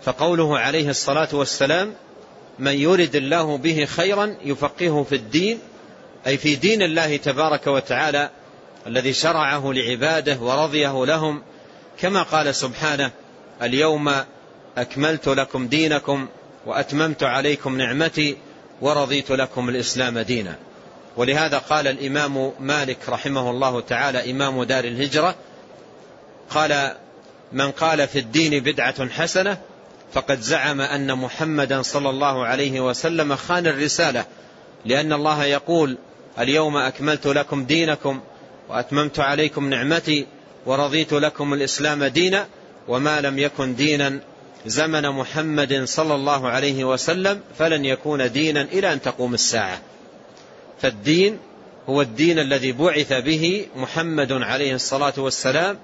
فقوله عليه الصلاة والسلام: من يرد الله به خيرا يفقهه في الدين، أي في دين الله تبارك وتعالى الذي شرعه لعباده ورضيه لهم، كما قال سبحانه: اليوم أكملت لكم دينكم وأتممت عليكم نعمتي ورضيت لكم الإسلام دينا. ولهذا قال الإمام مالك رحمه الله تعالى إمام دار الهجرة، قال: من قال في الدين بدعة حسنة فقد زعم أن محمدا صلى الله عليه وسلم خان الرسالة، لأن الله يقول: اليوم أكملت لكم دينكم وأتممت عليكم نعمتي ورضيت لكم الإسلام دينا، وما لم يكن دينا زمن محمد صلى الله عليه وسلم فلن يكون دينا إلى أن تقوم الساعة. فالدين هو الدين الذي بعث به محمد عليه الصلاة والسلام،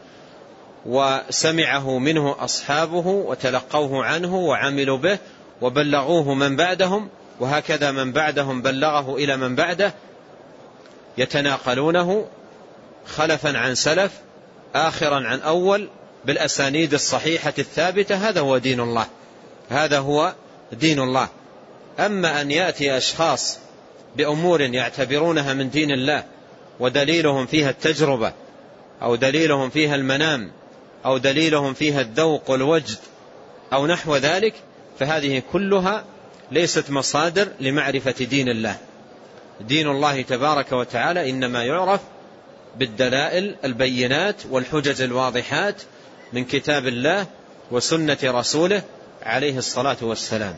وسمعه منه أصحابه وتلقوه عنه وعملوا به وبلغوه من بعدهم، وهكذا من بعدهم بلغه إلى من بعده، يتناقلونه خلفا عن سلف آخرا عن أول بالأسانيد الصحيحة الثابتة. هذا هو دين الله، هذا هو دين الله. أما أن يأتي أشخاص بأمور يعتبرونها من دين الله ودليلهم فيها التجربة أو دليلهم فيها المنام أو دليلهم فيها الذوق والوجد أو نحو ذلك، فهذه كلها ليست مصادر لمعرفة دين الله. دين الله تبارك وتعالى إنما يعرف بالدلائل البينات والحجج الواضحات من كتاب الله وسنة رسوله عليه الصلاة والسلام.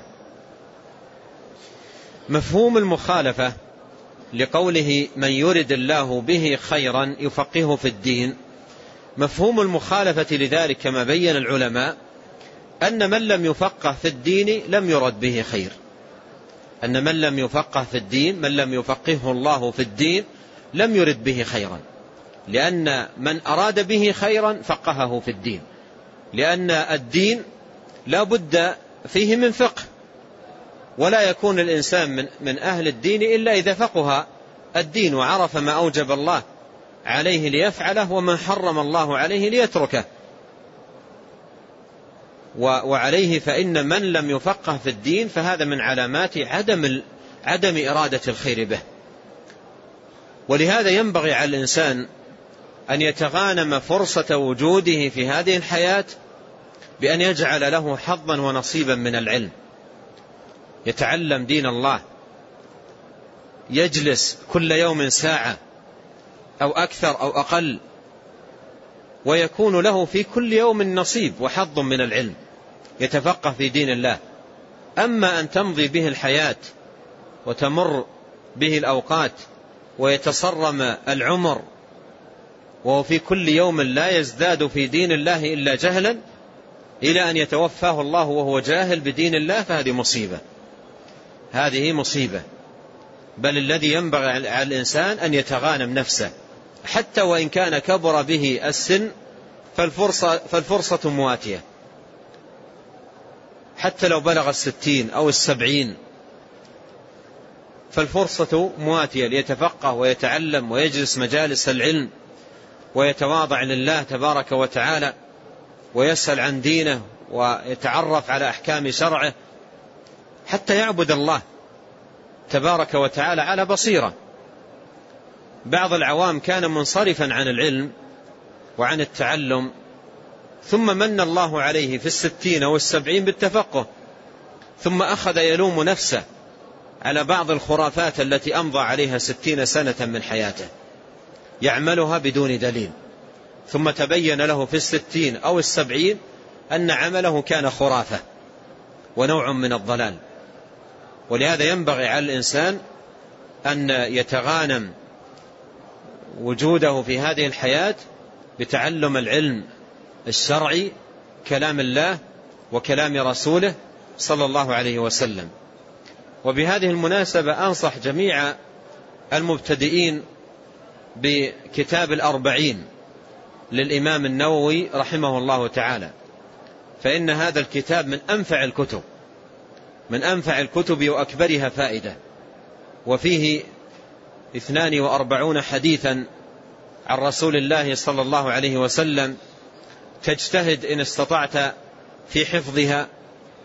مفهوم المخالفة لقوله من يرد الله به خيرا يفقهه في الدين، مفهوم المخالفة لذلك كما بين العلماء أن من لم يفقه في الدين لم يرد به خير، أن من لم يفقه في الدين، من لم يفقهه الله في الدين لم يرد به خيرا، لأن من أراد به خيرا فقهه في الدين، لأن الدين لا بد فيه من فقه، ولا يكون الإنسان من أهل الدين إلا إذا فقه الدين وعرف ما أوجب الله عليه ليفعله وما حرم الله عليه ليتركه. وعليه فإن من لم يفقه في الدين فهذا من علامات عدم إرادة الخير به. ولهذا ينبغي على الإنسان أن يتغانم فرصة وجوده في هذه الحياة بأن يجعل له حظا ونصيبا من العلم، يتعلم دين الله، يجلس كل يوم ساعة أو أكثر أو أقل، ويكون له في كل يوم نصيب وحظ من العلم، يتفقه في دين الله. أما أن تمضي به الحياة وتمر به الأوقات ويتصرم العمر وهو في كل يوم لا يزداد في دين الله إلا جهلا إلى أن يتوفاه الله وهو جاهل بدين الله، فهذه مصيبة، هذه مصيبة. بل الذي ينبغي على الإنسان أن يتغانم نفسه، حتى وإن كان كبر به السن فالفرصة مواتية، حتى لو بلغ 60 أو 70 فالفرصة مواتية ليتفقه ويتعلم ويجلس مجالس العلم ويتواضع لله تبارك وتعالى ويسأل عن دينه ويتعرف على أحكام شرعه حتى يعبد الله تبارك وتعالى على بصيرة. بعض العوام كان منصرفا عن العلم وعن التعلم، ثم من الله عليه في 60 أو 70 بالتفقه، ثم أخذ يلوم نفسه على بعض الخرافات التي أمضى عليها 60 سنة من حياته يعملها بدون دليل، ثم تبين له في 60 أو 70 أن عمله كان خرافة ونوع من الضلال. ولهذا ينبغي على الإنسان أن يتغانم وجوده في هذه الحياة بتعلم العلم الشرعي، كلام الله وكلام رسوله صلى الله عليه وسلم. وبهذه المناسبة أنصح جميع المبتدئين بكتاب الأربعين للإمام النووي رحمه الله تعالى، فإن هذا الكتاب من أنفع الكتب وأكبرها فائدة، وفيه 42 حديثا عن رسول الله صلى الله عليه وسلم، تجتهد إن استطعت في حفظها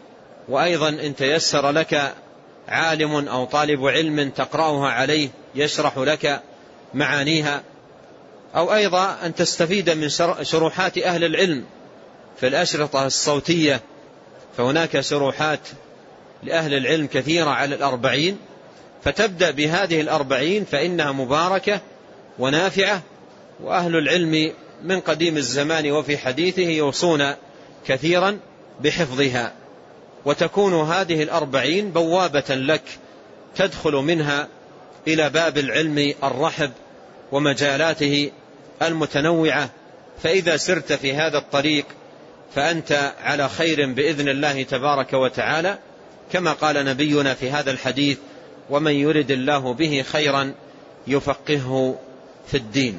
وأيضا إن تيسر لك عالم أو طالب علم تقرأها عليه يشرح لك معانيها، أو أيضا أن تستفيد من شروحات أهل العلم في الأشرطة الصوتية، فهناك شروحات لأهل العلم كثيرة على 40، فتبدأ بهذه 40 فإنها مباركة ونافعة، وأهل العلم من قديم الزمان وفي حديثه يوصون كثيرا بحفظها، وتكون هذه 40 بوابة لك تدخل منها إلى باب العلم الرحب ومجالاته المتنوعة. فإذا سرت في هذا الطريق فأنت على خير بإذن الله تبارك وتعالى، كما قال نبينا في هذا الحديث: ومن يرد الله به خيرا يفقهه في الدين.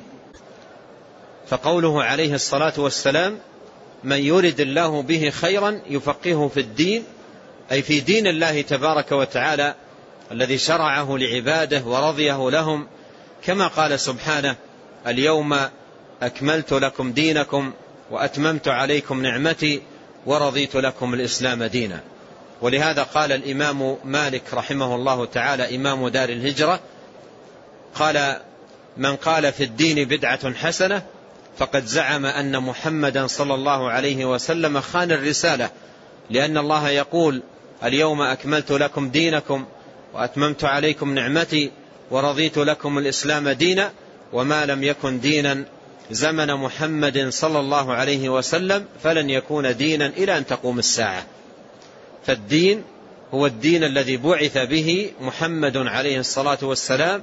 فقوله عليه الصلاة والسلام: من يرد الله به خيرا يفقهه في الدين، أي في دين الله تبارك وتعالى الذي شرعه لعباده ورضيه لهم، كما قال سبحانه: اليوم أكملت لكم دينكم وأتممت عليكم نعمتي ورضيت لكم الإسلام دينا. ولهذا قال الإمام مالك رحمه الله تعالى إمام دار الهجرة، قال: من قال في الدين بدعة حسنة فقد زعم أن محمدا صلى الله عليه وسلم خان الرسالة، لأن الله يقول: اليوم أكملت لكم دينكم وأتممت عليكم نعمتي ورضيت لكم الإسلام دينا، وما لم يكن دينا زمن محمد صلى الله عليه وسلم فلن يكون دينا إلى أن تقوم الساعة. فالدين هو الدين الذي بعث به محمد عليه الصلاة والسلام،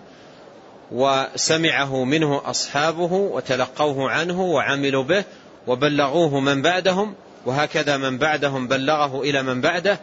وسمعه منه أصحابه وتلقوه عنه وعملوا به وبلغوه من بعدهم، وهكذا من بعدهم بلغه إلى من بعده،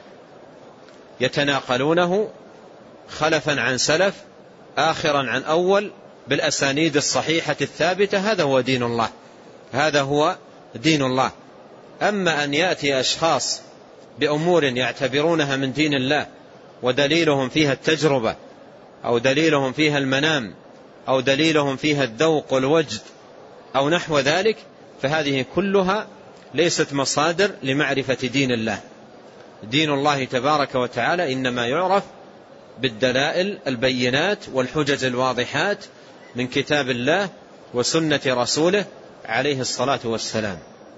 يتناقلونه خلفا عن سلف آخرا عن أول بالأسانيد الصحيحة الثابتة. هذا هو دين الله، هذا هو دين الله. أما أن يأتي أشخاص بأمور يعتبرونها من دين الله ودليلهم فيها التجربة أو دليلهم فيها المنام أو دليلهم فيها الذوق والوجد أو نحو ذلك، فهذه كلها ليست مصادر لمعرفة دين الله. دين الله تبارك وتعالى إنما يعرف بالدلائل البينات والحجج الواضحات من كتاب الله وسنة رسوله عليه الصلاة والسلام.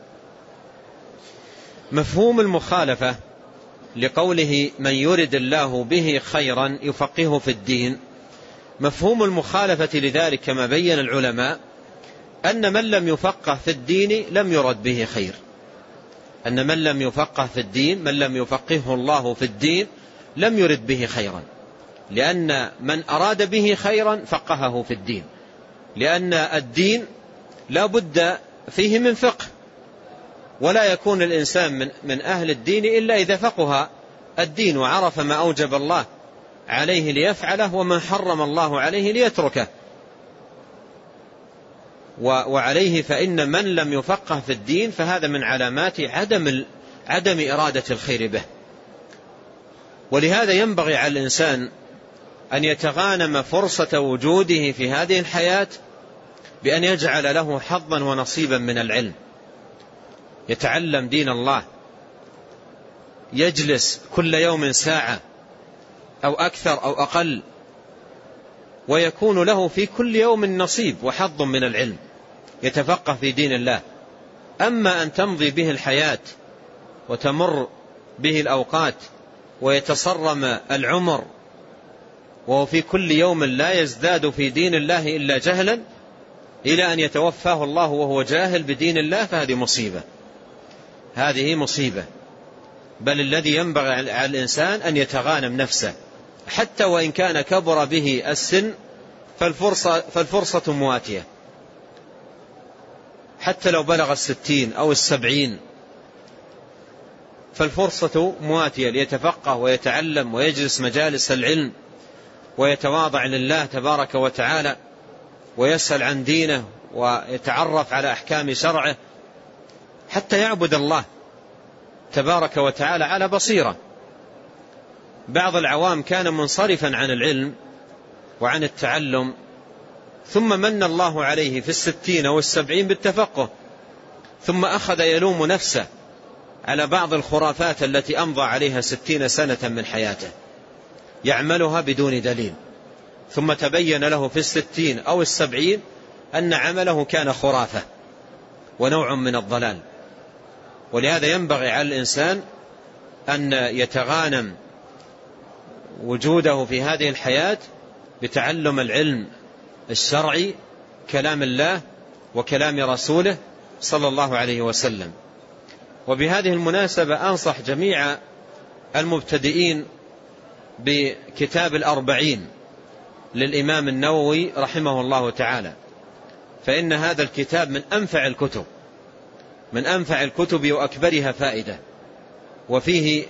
مفهوم المخالفة لقوله من يرد الله به خيرا يفقهه في الدين، مفهوم المخالفة لذلك كما بين العلماء أن من لم يفقه في الدين لم يرد به خير، أن من لم يفقه في الدين، من لم يفقهه الله في الدين لم يرد به خيرا، لأن من أراد به خيرا فقهه في الدين، لأن الدين لا بد فيه من فقه، ولا يكون الإنسان من أهل الدين إلا إذا فقه الدين وعرف ما أوجب الله عليه ليفعله وما حرم الله عليه ليتركه. وعليه فإن من لم يفقه في الدين فهذا من علامات عدم إرادة الخير به. ولهذا ينبغي على الإنسان أن يتغانم فرصة وجوده في هذه الحياة بأن يجعل له حظا ونصيبا من العلم، يتعلم دين الله، يجلس كل يوم ساعة أو أكثر أو أقل، ويكون له في كل يوم نصيب وحظ من العلم، يتفقه في دين الله. أما أن تمضي به الحياة وتمر به الأوقات ويتصرم العمر وهو في كل يوم لا يزداد في دين الله إلا جهلا إلى أن يتوفاه الله وهو جاهل بدين الله، فهذه مصيبة، هذه مصيبة. بل الذي ينبغي على الإنسان أن يتغانم نفسه، حتى وإن كان كبر به السن فالفرصة مواتية، حتى لو بلغ 60 أو 70 فالفرصة مواتية ليتفقه ويتعلم ويجلس مجالس العلم ويتواضع لله تبارك وتعالى ويسأل عن دينه ويتعرف على أحكام شرعه حتى يعبد الله تبارك وتعالى على بصيرة. بعض العوام كان منصرفا عن العلم وعن التعلم، ثم من الله عليه في 60 أو 70 بالتفقه، ثم أخذ يلوم نفسه على بعض الخرافات التي أمضى عليها 60 سنة من حياته يعملها بدون دليل، ثم تبين له في 60 أو 70 أن عمله كان خرافة ونوع من الضلال. ولهذا ينبغي على الإنسان أن يتغانم وجوده في هذه الحياة بتعلم العلم الشرعي، كلام الله وكلام رسوله صلى الله عليه وسلم. وبهذه المناسبة أنصح جميع المبتدئين بكتاب الأربعين للإمام النووي رحمه الله تعالى، فإن هذا الكتاب من أنفع الكتب وأكبرها فائدة، وفيه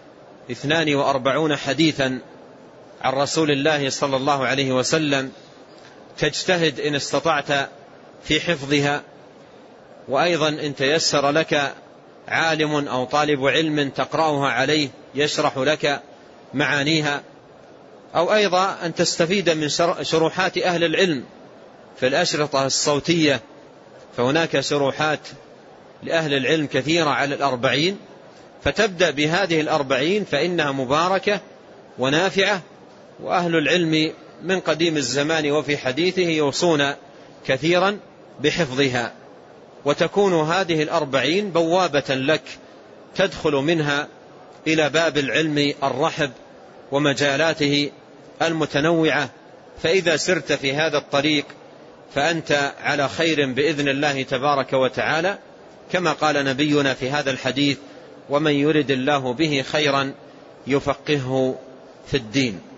42 حديثا عن رسول الله صلى الله عليه وسلم تجتهد إن استطعت في حفظها، وأيضا إن تيسر لك عالم أو طالب علم تقرأها عليه يشرح لك معانيها، أو أيضا أن تستفيد من شروحات أهل العلم في الأشرطة الصوتية، فهناك شروحات لأهل العلم كثيرة على الأربعين، فتبدأ بهذه الأربعين فإنها مباركة ونافعة، وأهل العلم من قديم الزمان وفي حديثه يوصون كثيرا بحفظها، وتكون هذه الأربعين بوابة لك تدخل منها إلى باب العلم الرحب ومجالاته المتنوعة. فإذا سرت في هذا الطريق فأنت على خير بإذن الله تبارك وتعالى، كما قال نبينا في هذا الحديث: ومن يرد الله به خيرا يفقهه في الدين.